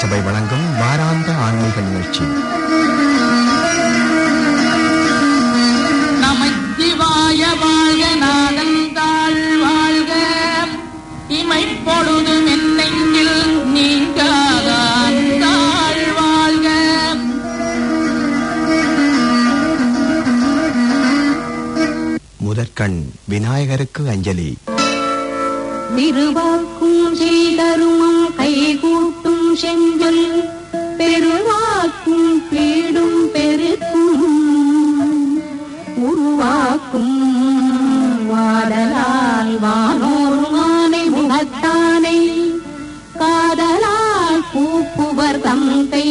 திருச்சபை வழங்கும் வாராந்த ஆன்மீக நிகழ்ச்சி. நமச்சிவாய வாழ்க, நாதந்தாள் வாழ்க, இமைப்பொழுதும் என்னெங்கில் நீங்காதான் தாழ் வாழ்க. முதற்கண் விநாயகருக்கு அஞ்சலி. திருவாக்கும் செய்தருமம் கைகூட்டும் செஞ்சொல் பெருவாக்கும் பீடும் பெருக்கும் உருவாக்கும் வாடலால் வானோருமானை முகத்தானை காதலால் பூப்புவர் தங்கை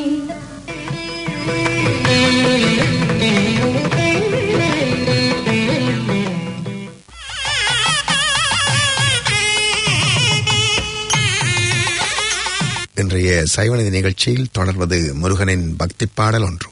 இன்றைய சைவநிதி நிகழ்ச்சியில் தொடர்வது முருகனின் பக்தி பாடல் ஒன்று.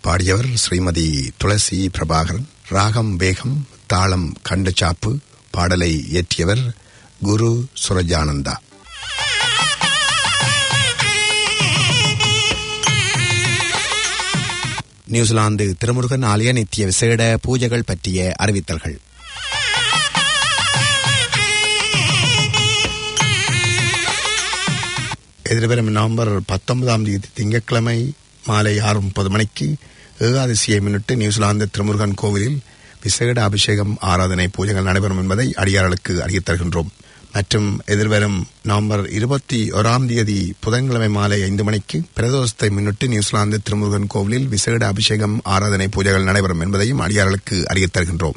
பாடியவர் ஸ்ரீமதி துளசி பிரபாகரன். ராகம் வேகம், தாளம் கண்டு சாப்பு. பாடலை இயற்றியவர் குரு சுரஜானந்தா. நியூசிலாந்து திருமுருகன் ஆலய நித்திய விசேட பூஜைகள் பற்றிய அறிவித்தல்கள். எதிர்வரும் நவம்பர் 19 திங்கட்கிழமை மாலை 6:30 மணிக்கு ஏகாதசியை முன்னிட்டு நியூசிலாந்து திருமுருகன் கோவிலில் விசேட அபிஷேகம் ஆராதனை பூஜைகள் நடைபெறும் என்பதை அடியார்களுக்கு அறிவித் தருகின்றோம். மற்றும் எதிர்வரும் நவம்பர் 21 புதன்கிழமை மாலை 5 மணிக்கு பிரதோஷத்தை முன்னிட்டு நியூசிலாந்து திருமுருகன் கோவிலில் விசேட அபிஷேகம் ஆராதனை பூஜைகள் நடைபெறும் என்பதையும் அடியார்களுக்கு அறிவித் தருகின்றோம்.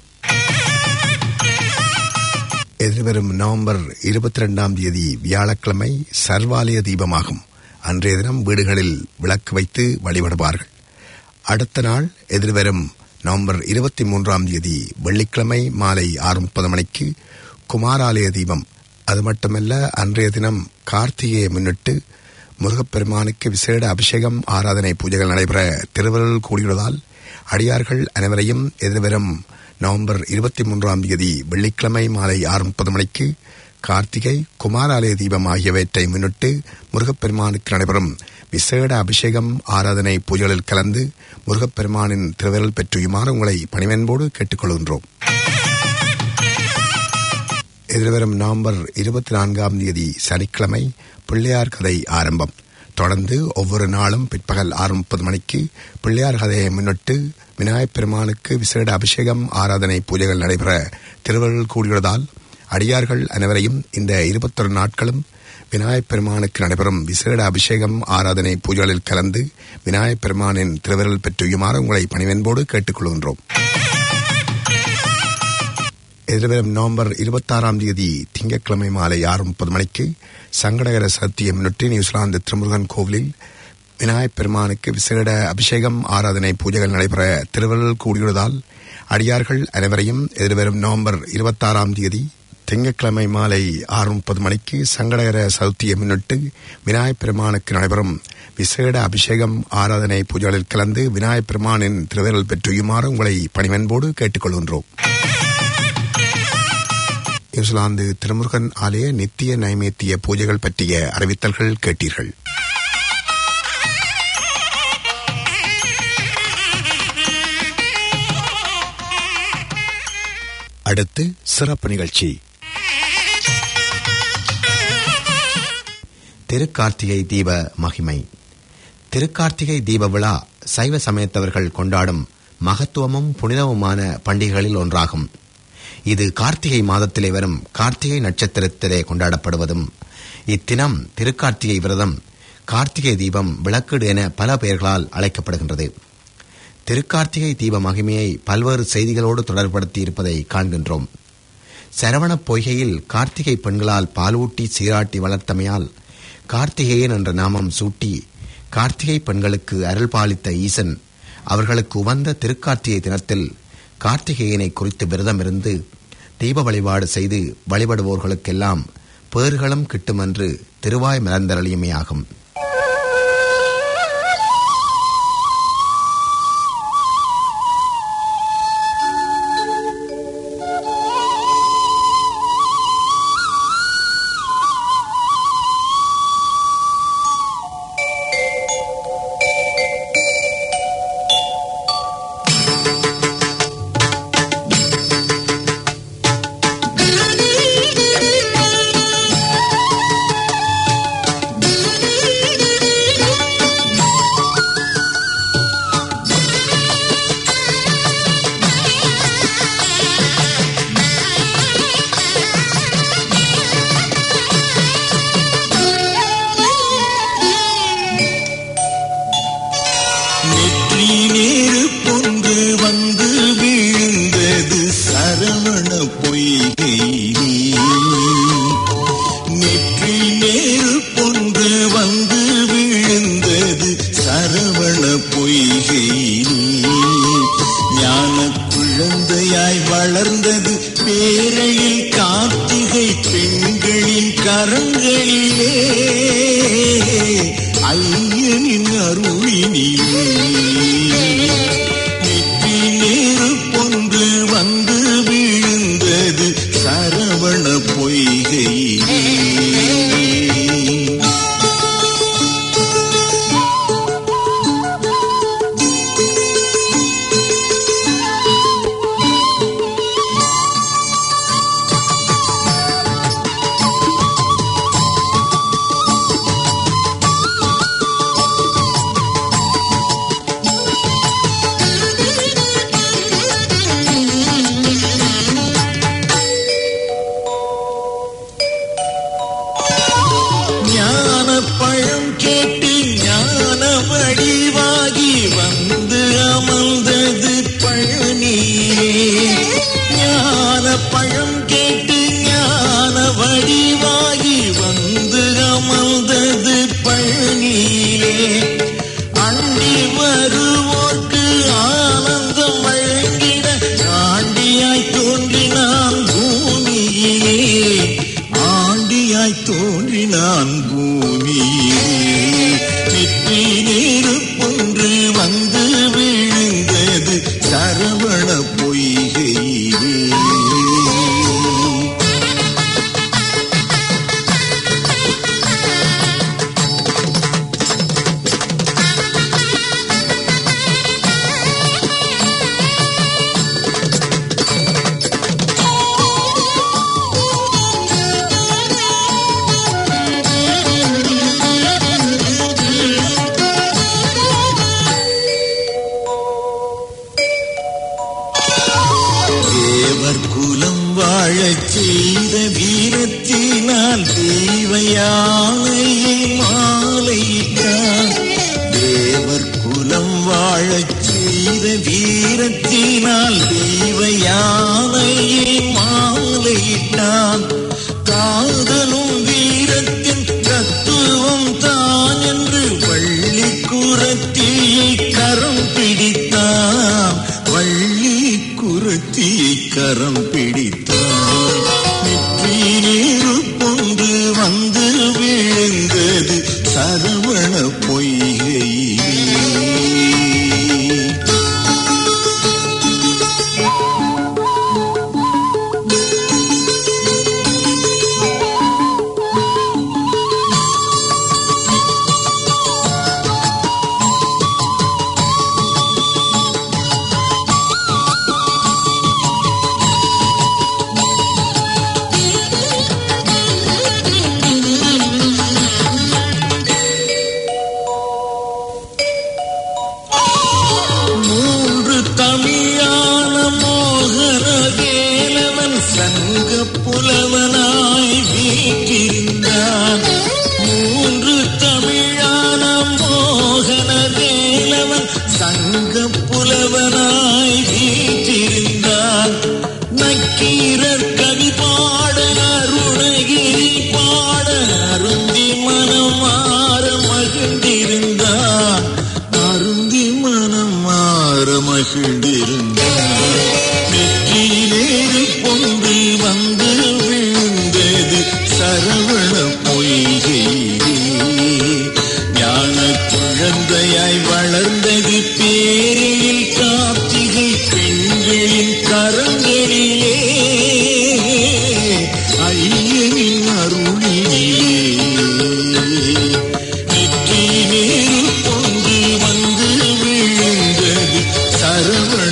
எதிர்வரும் நவம்பர் 22 வியாழக்கிழமை சர்வாலய தீபமாகும். அன்றைய தினம் வீடுகளில் விளக்கு வைத்து வழிபடுவார்கள். அடுத்த நாள் எதிர்வரும் நவம்பர் 23 வெள்ளிக்கிழமை மாலை 6:30 மணிக்கு குமாராலய தீபம். அது மட்டுமல்ல, அன்றைய தினம் கார்த்திகையை முன்னிட்டு முருகப்பெருமானுக்கு விசேட அபிஷேகம் ஆராதனை பூஜைகள் நடைபெற திருவருள் கூடியுள்ளதால் அடியார்கள் அனைவரையும் எதிர்வரும் நவம்பர் 23 வெள்ளிக்கிழமை மாலை 6:30 மணிக்கு கார்த்திகை, குமாராலய தீபம் ஆகியவற்றை முன்னிட்டு முருகப்பெருமானுக்கு நடைபெறும் விசேட அபிஷேகம் ஆராதனை பூஜைகளில் கலந்து முருகப்பெருமானின் திருவருள் பெற்றுயுமாறு உங்களை பணிவன்போடு கேட்டுக்கொள்கின்றோம். எதிர்வரும் நவம்பர் 24 சனிக்கிழமை பிள்ளையார் கதை ஆரம்பம். தொடர்ந்து ஒவ்வொரு நாளும் பிற்பகல் 6:30 மணிக்கு பிள்ளையார் கதையை முன்னிட்டு விநாயகப் பெருமானுக்கு விசேட அபிஷேகம் ஆராதனை பூஜைகள் நடைபெற திருவருள் கூடியுள்ளதால் அடியார்கள் அனைவரையும் இந்த 21 நாட்களும் விநாயகப் பெருமானுக்கு நடைபெறும் விசேட அபிஷேகம் ஆராதனை பூஜைகளில் கலந்து விநாயகப் பெருமானின் திருவருள் பெற்றுயுமாறு உங்களை பணிவன்போடு கேட்டுக்கொள்கின்றோம். எதிர்வரும் நவம்பர் 26 திங்கட்கிழமை மாலை 6:30 மணிக்கு சங்கடகர சதுர்த்தியை முன்னிட்டு நியூசிலாந்து திருமுருகன் கோவிலில் விநாயகப் பெருமானுக்கு விசேட அபிஷேகம் ஆராதனை பூஜைகள் நடைபெற திருவருள் கூடியுள்ளதால் அடியார்கள் அனைவரையும் எதிர்வரும் நவம்பர் 26 திங்கட்கிழமை மாலை 6:30 மணிக்கு சங்கடகர சதுர்த்தியை முன்னிட்டு விநாயகப் பெருமானுக்கு நடைபெறும் விசேட அபிஷேகம் ஆராதனை பூஜைகளில் கலந்து விநாயகப் பெருமானின் திருவருள் பெற்றுயுமாறு உங்களை பணிவன்போடு கேட்டுக்கொள்கின்றோம். நியூசிலாந்து திருமுருகன் ஆலய நித்திய நைவேத்திய பூஜைகள் பற்றிய அறிவித்தல்கள் கேட்டீர்கள். அடுத்து சிறப்பு நிகழ்ச்சி. திருக்கார்த்திகை தீப மகிமை. திருக்கார்த்திகை தீப விழா சைவ சமயத்தவர்கள் கொண்டாடும் மகத்துவமும் புனிதமுமான பண்டிகைகளில் ஒன்றாகும். இது கார்த்திகை மாதத்திலே வரும் கார்த்திகை நட்சத்திரத்திலே கொண்டாடப்படுவதும் இத்தினம் திருக்கார்த்திகை விரதம், கார்த்திகை தீபம், விளக்கீடு என பல பெயர்களால் அழைக்கப்படுகின்றது. திருக்கார்த்திகை தீப மகிமையை பல்வேறு செய்திகளோடு தொடர்படுத்தி இருப்பதை காண்கின்றோம். சரவணப் பொய்கையில் கார்த்திகை பெண்களால் பாலூட்டி சீராட்டி வளர்த்தமையால் கார்த்திகேயன் என்ற நாமம் சூட்டி கார்த்திகை பெண்களுக்கு அருள் பாலித்த ஈசன் அவர்களுக்கு உவந்த திருக்கார்த்திகை தினத்தில் கார்த்திகேயனை குறித்து விரதம் இருந்து தீப வழிபாடு செய்து வழிபடுவோர்களுக்கெல்லாம் பேறுகளும் கிட்டுமென்று திருவாய் மலர்ந்தருளியமையாகும். ஐயனின் அருளினிலே நான் பூமியில் நெற்றி நெருப்பொன்று வந்து விழுந்தது சரவண பொய்கையிலே. செய்த வீரத்தினால் தெய்வயானையை மாலையிட்டான். தேவர் குலம் வாழச் செய்த வீரத்தினால் தெய்வயானையை மாலையிட்டான். காதலும் வீரத்தின் தத்துவம் தான் என்று வள்ளி குரத்தியை கரம் பிடித்தான். வள்ளி குரத்தியை கரம் பிடித்தான். நெற்றி நெருப்பொன்று வந்து விழுந்தது சரவண பொய்கையிலே. புலவனாய் வீற்றிருந்தான். மூன்று தமிழான மோகன வேலவன் சங்க புலவனாய் வீற்றிருந்தான். நக்கீரர் கவி பாட அருணகிரி பாட அருந்தி மனம் மாற மகிழ்ந்திருந்தான். அருந்தி மனம் மாற மகிழ்ந்திருந்தான். நெற்றியிலேறு பொன்று வந்து விழுந்தது சரவண பொய்கையிலே. ஞான குழந்தையாய் வளர்ந்தது பேரில் கார்த்திகை பெண்களின் கரங்களிலே. ஐயனின் அருளிலே நெற்றியிலேறு பொன்று வந்து விழுந்தது சரவண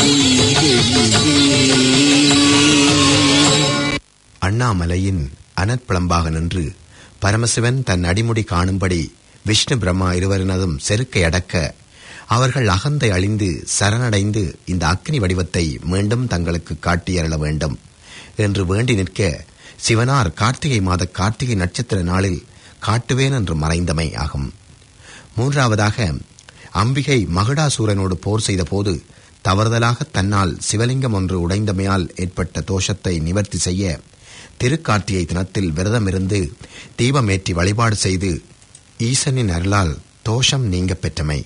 அண்ணாமலையின் அனற்பளம்பாக நின்று பரமசிவன் தன் அடிமுடி காணும்படி விஷ்ணு பிரம்மா இருவரினதும் செருக்கை அடக்க அவர்கள் அகந்தை அழிந்து சரணடைந்து இந்த அக்னி வடிவத்தை மீண்டும் தங்களுக்கு காட்டியருள வேண்டும் என்று வேண்டி நிற்க சிவனார் கார்த்திகை மாத கார்த்திகை நட்சத்திர நாளில் காட்டுவேன் என்று மறைந்தமை ஆகும். மூன்றாவதாக அம்பிகை மகுடாசூரனோடு போர் செய்த போது தவறுதலாக தன்னால் சிவலிங்கம் ஒன்று உடைந்தமையால் ஏற்பட்ட தோஷத்தை நிவர்த்தி செய்ய திருக்கார்த்திகை தினத்தில் விரதமிருந்து தீபமேற்றி வழிபாடு செய்து ஈசனின் அருளால் தோஷம் நீங்க பெற்றமை.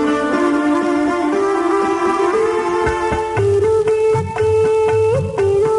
திருவிளக்கே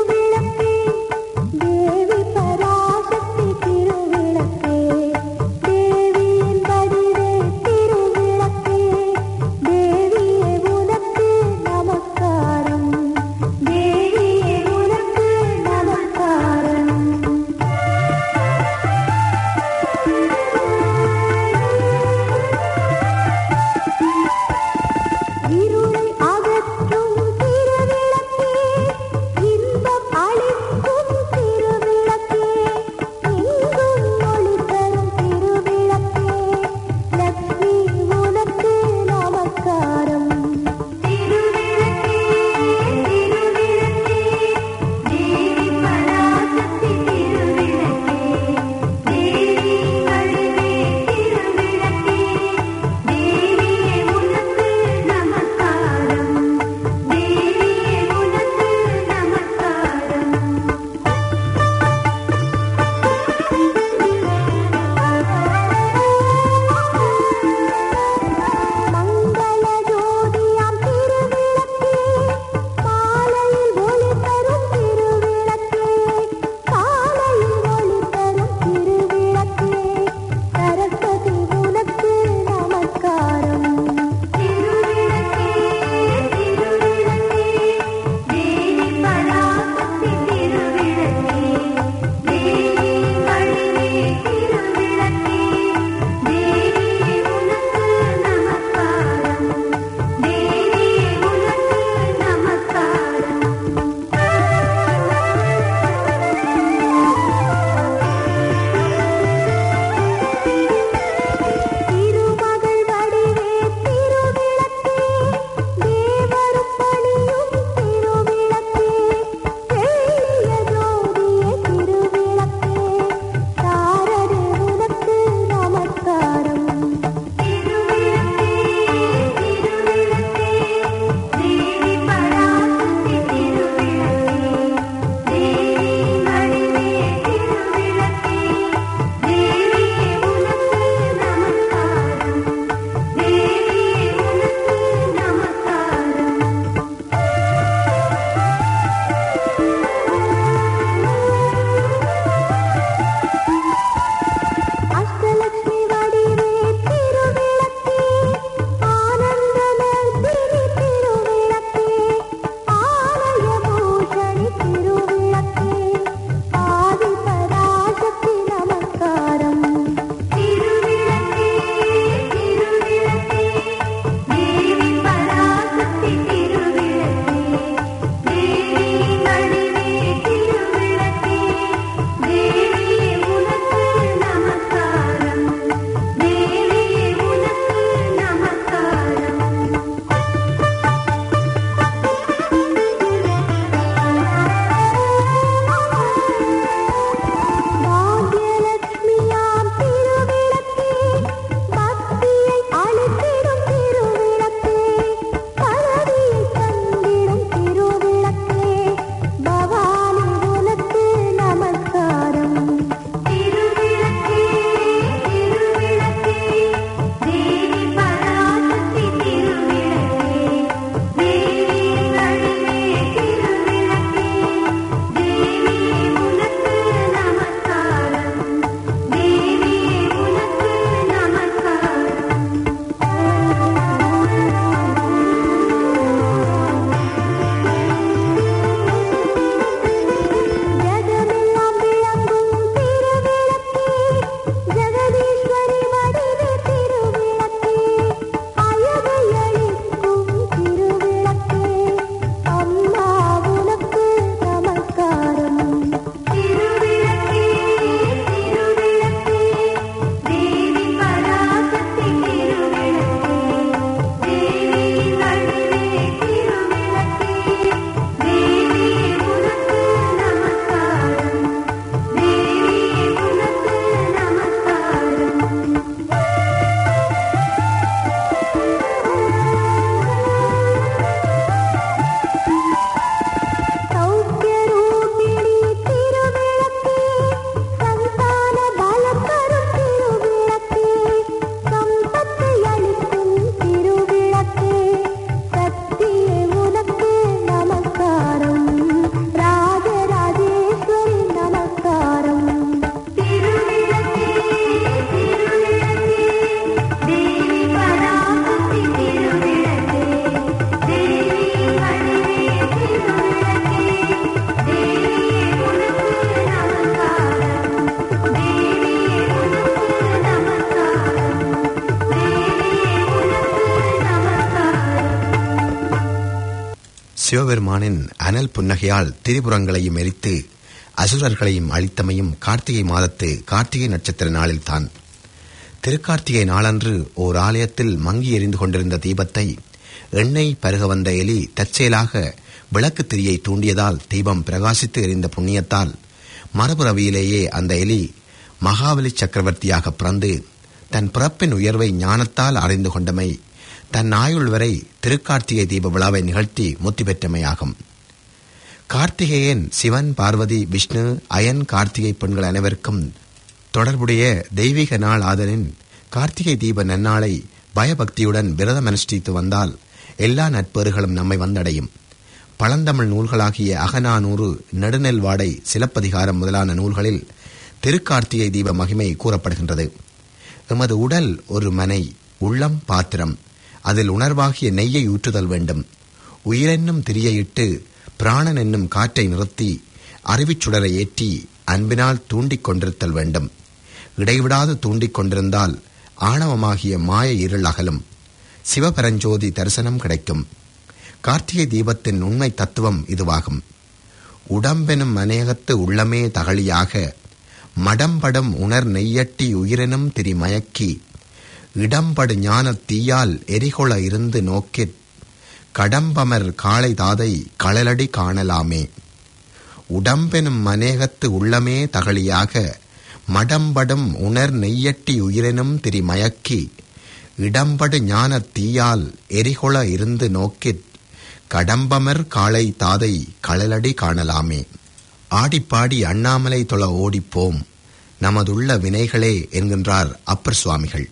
சிவபெருமானின் அனல் புன்னகையால் திரிபுரங்களையும் எரித்து அசுரர்களையும் அழித்தமையும் கார்த்திகை மாதத்து கார்த்திகை நட்சத்திர நாளில்தான். திருக்கார்த்திகை நாளன்று ஓர் ஆலயத்தில் மங்கி எரிந்து கொண்டிருந்த தீபத்தை எண்ணெய் பருக வந்த எலி தற்செயலாக விளக்கு திரியை தூண்டியதால் தீபம் பிரகாசித்து எரிந்த புண்ணியத்தால் மறுபிறவியிலேயே அந்த எலி மகாபலி சக்கரவர்த்தியாக பிறந்து தன் பிறப்பின் உயர்வை ஞானத்தால் அறிந்து கொண்டமை தன் ஆயுள் வரை திருக்கார்த்திகை தீப விழாவை நிகழ்த்தி முத்தி பெற்றமையாகும். கார்த்திகேயன் சிவன், பார்வதி, விஷ்ணு, அயன், கார்த்திகை பெண்கள் அனைவருக்கும் தொடர்புடைய தெய்வீக நாள் ஆதலின் கார்த்திகை தீப நன்னாளை பயபக்தியுடன் விரதம் அனுஷ்டித்து வந்தால் எல்லா நட்பேறுகளும் நம்மை வந்தடையும். பழந்தமிழ் நூல்களாகிய அகநானூறு, நெடுநெல்வாடை, சிலப்பதிகாரம் முதலான நூல்களில் திருக்கார்த்திகை தீப மகிமை கூறப்படுகின்றது. எமது உடல் ஒரு மனை, உள்ளம் பாத்திரம், அதில் உணர்வாகிய நெய்யை ஊற்றுதல் வேண்டும். உயிரென்னும் திரியையிட்டு பிராணன் என்னும் காற்றை நிறுத்தி அறிவுச்சுடரை ஏற்றி அன்பினால் தூண்டிக் கொண்டிருத்தல் வேண்டும். இடைவிடாது தூண்டிக் கொண்டிருந்தால் ஆணவமாகிய மாய இருள் அகலும், சிவபரஞ்சோதி தரிசனம் கிடைக்கும். கார்த்திகை தீபத்தின் உண்மை தத்துவம் இதுவாகும். உடம்பெனும் அநேகத்து உள்ளமே தகழியாக மடம்படம் உணர் நெய்யட்டி உயிரெனும் திரிமயக்கி இடம்படு ஞான தீயால் எரிகொள இருந்து நோக்கிற் கடம்பமர் காளை தாதை களலடி காணலாமே. உடம்பெனும் அநேகத்து உள்ளமே தகழியாக மடம்படும் உணர் நெய்யட்டி உயிரெனும் திரிமயக்கி இடம்படு ஞான தீயால் எரிகொள இருந்து நோக்கிற் கடம்பமர் காளை தாதை களலடி காணலாமே. ஆடிப்பாடி அண்ணாமலை தொழ ஓடிப்போம் நமதுள்ள வினைகளே என்கின்றார் அப்பர் சுவாமிகள்.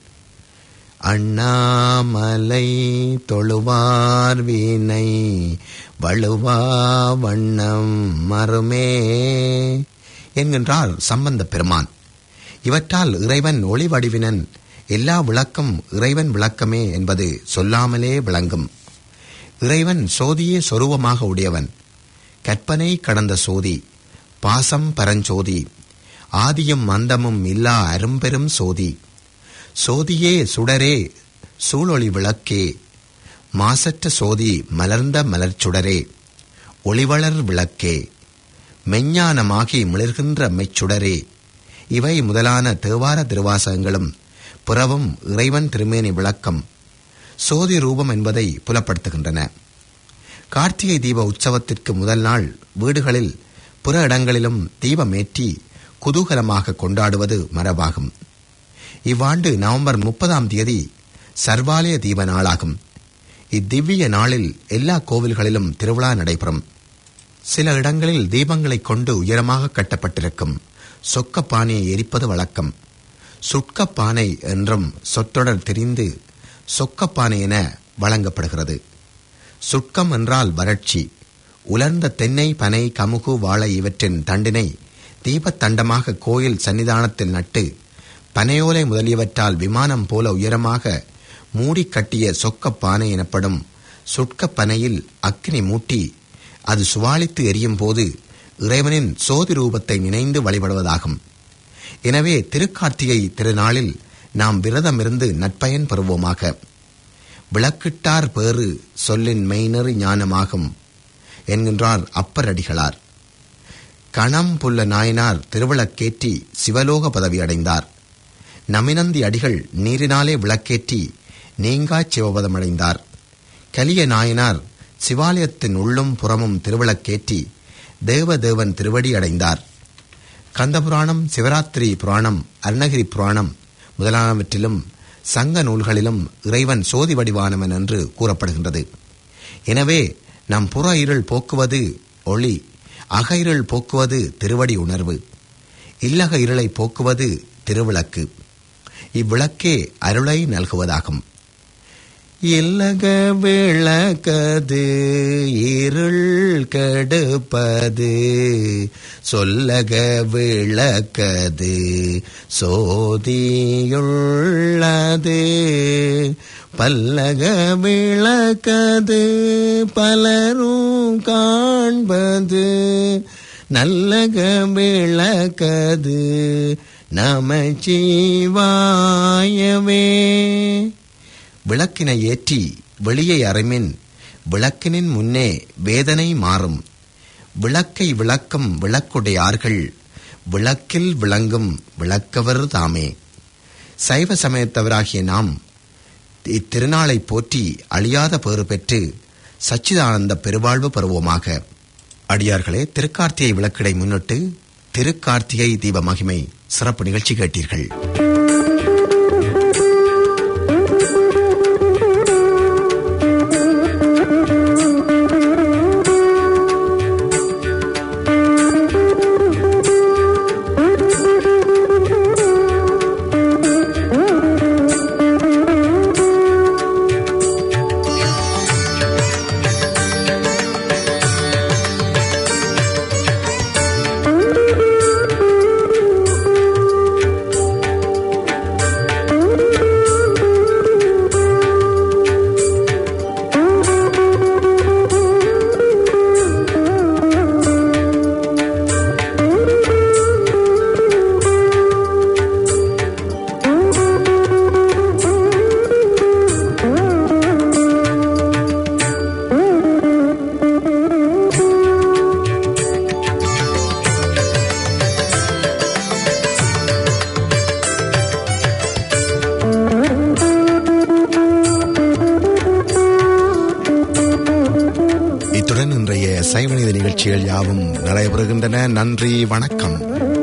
அண்ணாமலை தொழுவார் வீணை வழுவா வண்ணம் மறுமே என்கின்றார் சம்பந்த பெருமான். இவற்றால் இறைவன் ஒளி வடிவினன், எல்லா விளக்கம் இறைவன் விளக்கமே என்பது சொல்லாமலே விளங்கும். இறைவன் சோதியே சொரூபமாக உடையவன், கற்பனை கடந்த சோதி, பாசம் பரஞ்சோதி, ஆதியும் அந்தமும் இல்லா அரும்பெரும் சோதி, சோதியே சுடரே சூழொளி விளக்கே, மாசற்ற சோதி மலர்ந்த மலர்ச்சுடரே, ஒளிவளர் விளக்கே, மெஞ்ஞானமாகி மிளர்கின்ற மெச்சுடரே. இவை முதலான தேவார திருவாசகங்களும் புறவும் இறைவன் திருமேனி விளக்கம், சோதி ரூபம் என்பதை புலப்படுத்துகின்றன. கார்த்திகை தீப உற்சவத்திற்கு முதல் நாள் வீடுகளில் புற இடங்களிலும் தீபமேற்றி குதூகலமாக கொண்டாடுவது மரபாகும். இவ்வாண்டு நவம்பர் 30 சர்வாலய தீப நாளாகும். இத்திவ்ய நாளில் எல்லா கோவில்களிலும் திருவிழா நடைபெறும். சில இடங்களில் தீபங்களைக் கொண்டு உயரமாக கட்டப்பட்டிருக்கும் சொக்கப்பானையை எரிப்பது வழக்கம். சுட்கப்பானை என்றும் சொற்றொடர் தெரிந்து சொக்கப்பானை என வழங்கப்படுகிறது. சுட்கம் என்றால் வறட்சி. உலர்ந்த தென்னை, பனை, கமுகு, வாழை இவற்றின் தண்டினை தீபத்தண்டமாக கோயில் சன்னிதானத்தில் நட்டு பனையோலை முதலியவற்றால் விமானம் போல உயரமாக மூடி கட்டிய சொக்கப்பானை எனப்படும் சுட்கப்பனையில் அக்கினி மூட்டி அது சுவாலித்து எரியும் போது இறைவனின் சோதி ரூபத்தை நினைந்து வழிபடுவதாகும். எனவே திருக்கார்த்திகை திருநாளில் நாம் விரதமிருந்து நற்பயன் பெறுவோமாக. விளக்கிட்டார் பேறு சொல்லின் மெய்நெறி ஞானமாகும் என்கின்றார் அப்பர் அடிகளார். கணம் புல்ல நாயனார் திருவிளக்கேற்றி சிவலோக பதவி அடைந்தார். நமினந்தி அடிகள் நீரினாலே விளக்கேற்றி நீங்காச் சிவபதமடைந்தார். கலிய நாயனார் சிவாலயத்தின் உள்ளும் புறமும் திருவிளக்கேற்றி தேவதேவன் திருவடி அடைந்தார். கந்தபுராணம், சிவராத்திரி புராணம், அருணகிரி புராணம் முதலானவற்றிலும் சங்க நூல்களிலும் இறைவன் சோதி வடிவானவன் என்று கூறப்படுகின்றது. எனவே நம் புற இருள் போக்குவது ஒளி, அக இருள் போக்குவது திருவடி உணர்வு, இல்லக இருளை போக்குவது திருவிளக்கு. இவ்விளக்கே அருளை நல்குவதாகும். இல்லக விளக்கது இருள் கெடுப்பது, சொல்லக விளக்கது சோதியுள்ளது, பல்லக விளக்கது பலரும் காண்பது, நல்லக விளக்கது நமச்சிவாயவே. விளக்கினை ஏற்றி வெளியை அறைமின் விளக்கினின் முன்னே வேதனை மாறும். விளக்கை விளக்கும் விளக்குடையார்கள் விளக்கில் விளங்கும் விளக்கவர் தாமே. சைவ சமயத்தவராகிய நாம் இத்திருநாளை போற்றி அழியாத பேறு பெற்று சச்சிதானந்த பெருவாழ்வு பெறுவோமாக. அடியார்களே, திருக்கார்த்திகை விளக்கிடை முன்னிட்டு திருக்கார்த்திகை தீப மகிமை சிறப்பு நிகழ்ச்சி கேட்டீர்கள். இத்துடன் இன்றைய சைவநீதி நிகழ்ச்சிகள் யாவும் நடைபெறுகின்றன. நன்றி, வணக்கம்.